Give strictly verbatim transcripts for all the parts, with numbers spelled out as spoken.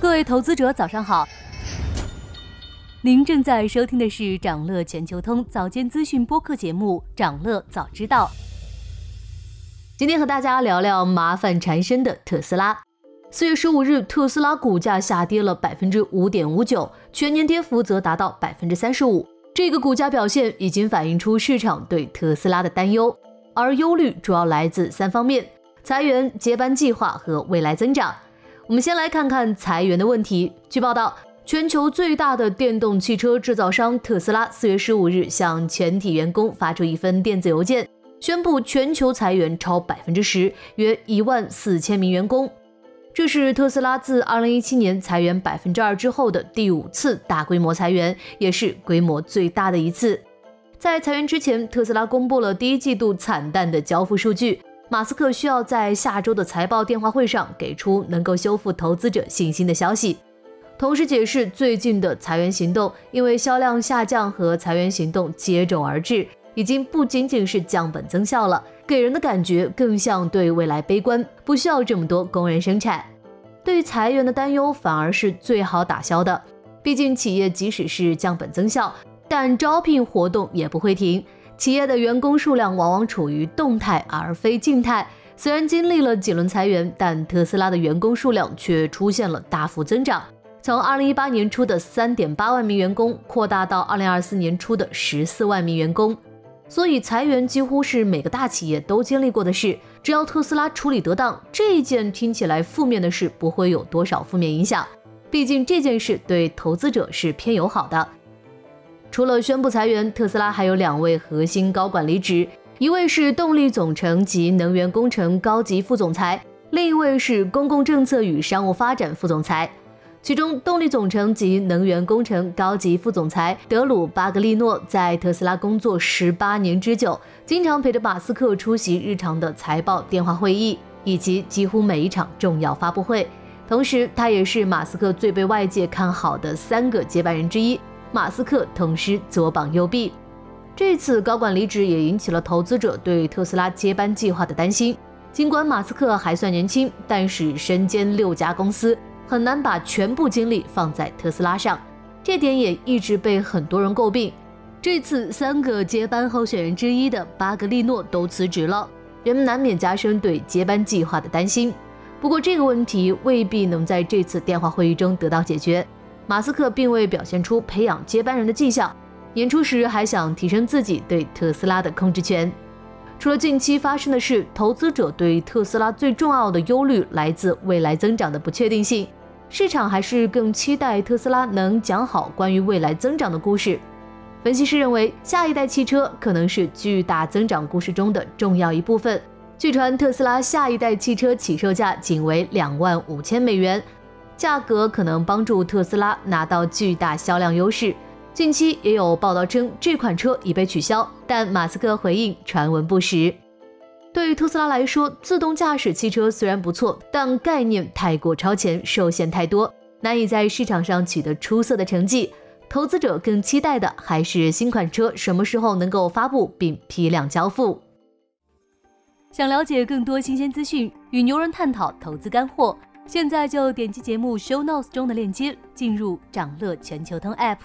各位投资者早上好，您正在收听的是长乐全球通早间资讯播客节目《长乐早知道》。今天和大家聊聊麻烦缠身的特斯拉。四月十五日，特斯拉股价下跌了 百分之五点五九， 全年跌幅则达到 百分之三十五。这个股价表现已经反映出市场对特斯拉的担忧，而忧虑主要来自三方面：裁员、接班计划和未来增长。我们先来看看裁员的问题。据报道，全球最大的电动汽车制造商特斯拉四月十五日向全体员工发出一份电子邮件，宣布全球裁员超 百分之十， 约一万四千名员工。这是特斯拉自二零一七年裁员 百分之二 之后的第五次大规模裁员，也是规模最大的一次。在裁员之前，特斯拉公布了第一季度惨淡的交付数据，马斯克需要在下周的财报电话会上给出能够修复投资者信心的消息，同时解释最近的裁员行动因为销量下降和裁员行动接踵而至，已经不仅仅是降本增效了，给人的感觉更像对未来悲观，不需要这么多工人生产。对于裁员的担忧反而是最好打消的，毕竟企业即使是降本增效，但招聘活动也不会停，企业的员工数量往往处于动态而非静态。虽然经历了几轮裁员，但特斯拉的员工数量却出现了大幅增长，从二零一八年初的 三点八万名员工扩大到二零二四年初的十四万名员工。所以裁员几乎是每个大企业都经历过的事，只要特斯拉处理得当，这一件听起来负面的事不会有多少负面影响，毕竟这件事对投资者是偏友好的。除了宣布裁员，特斯拉还有两位核心高管离职，一位是动力总成及能源工程高级副总裁，另一位是公共政策与商务发展副总裁。其中动力总成及能源工程高级副总裁德鲁·巴格利诺在特斯拉工作十八年之久，经常陪着马斯克出席日常的财报电话会议以及几乎每一场重要发布会，同时他也是马斯克最被外界看好的三个接班人之一，马斯克同时左膀右臂。这次高管离职也引起了投资者对特斯拉接班计划的担心。尽管马斯克还算年轻，但是身兼六家公司，很难把全部精力放在特斯拉上，这点也一直被很多人诟病。这次三个接班候选人之一的巴格利诺都辞职了，人们难免加深对接班计划的担心。不过这个问题未必能在这次电话会议中得到解决。马斯克并未表现出培养接班人的迹象，年初时还想提升自己对特斯拉的控制权。除了近期发生的事，投资者对特斯拉最重要的忧虑来自未来增长的不确定性，市场还是更期待特斯拉能讲好关于未来增长的故事。分析师认为，下一代汽车可能是巨大增长故事中的重要一部分。据传，特斯拉下一代汽车起售价仅为两万五千美元，价格可能帮助特斯拉拿到巨大销量优势。近期也有报道称这款车已被取消，但马斯克回应传闻不实。对于特斯拉来说，自动驾驶汽车虽然不错，但概念太过超前，受限太多，难以在市场上取得出色的成绩。投资者更期待的还是新款车什么时候能够发布并批量交付。想了解更多新鲜资讯，与牛人探讨投资干货，现在就点击节目 show notes 中的链接，进入长乐全球通 app。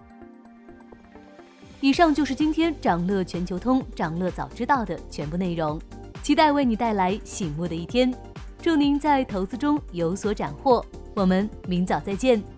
以上就是今天长乐全球通长乐早知道的全部内容，期待为你带来醒目的一天。祝您在投资中有所斩获，我们明早再见。